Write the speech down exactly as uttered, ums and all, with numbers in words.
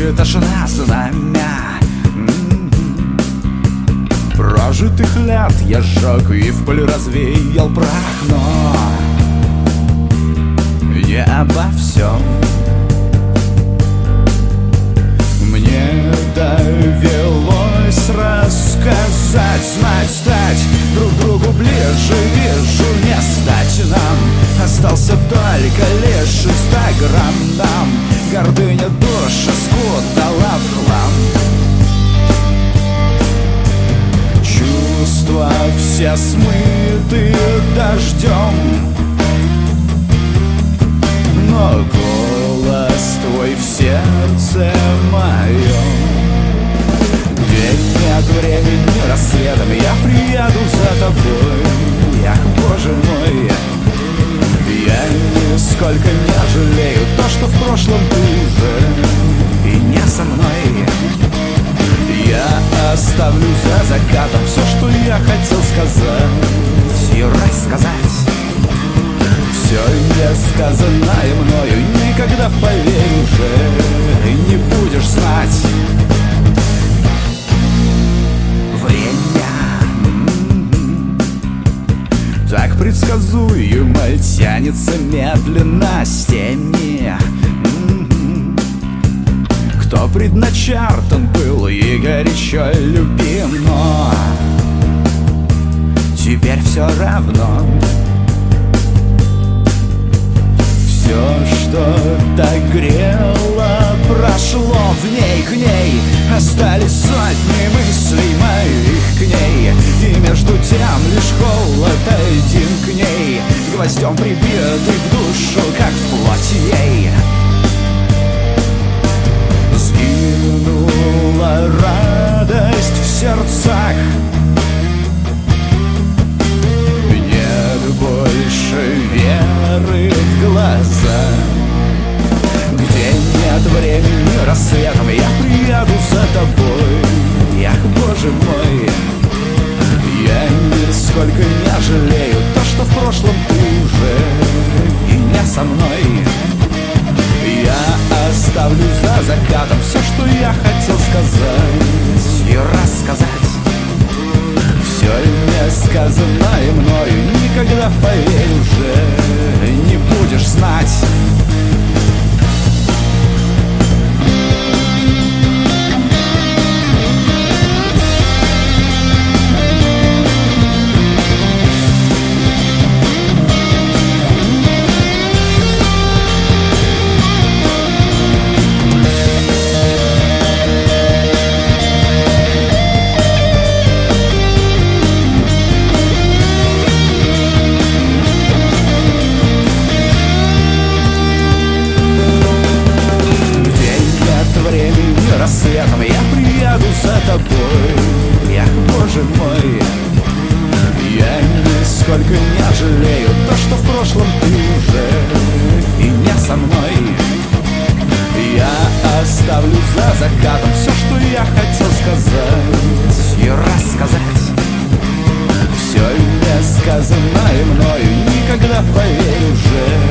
тишина знамя прожитых лет я сжег и в пыль развеял прах, но не обо всем мне довелось рассказать. Знать, стать друг другу ближе, вижу, не стать нам. Остался только лишь инстаграм нам. Гордыня душа скутала в хлам. Чувства все смыты дождем, но голос твой в сердце моем. День нет времени рассветом, я приеду за тобой. Ах, Боже мой, я нисколько не жалею то, что в прошлом ты уже и не со мной. Я оставлю за закатом все, что я хотел сказать и рассказать. Все несказанное мною никогда, поверь, уже не будешь знать. Время так предсказуемо тянется медленно с теми, кто предначертан был и горячо любим, но теперь все равно. Все, что так грело, прошло в ней, к ней остались сотни мыслей моих к ней. И между тем лишь холод один к ней, гвоздем прибитый в душу, как в плоть ей. Сгинула радость в сердцах, нет больше веры в глаза. Где нет времени рассветом, я приеду за тобой. Ах, Боже мой, я нисколько не жалею то, что в прошлом ты уже и не со мной. Я оставлю за закатом все, что я хотел сказать и рассказать. Все несказанное мною никогда, поверь, уже не будешь знать. Рассветом я приеду за тобой. Ах, Боже мой, я нисколько не жалею то, что в прошлом ты уже и не со мной. Я оставлю за закатом все, что я хотел сказать и рассказать. Все несказанное мною никогда, поверь, уже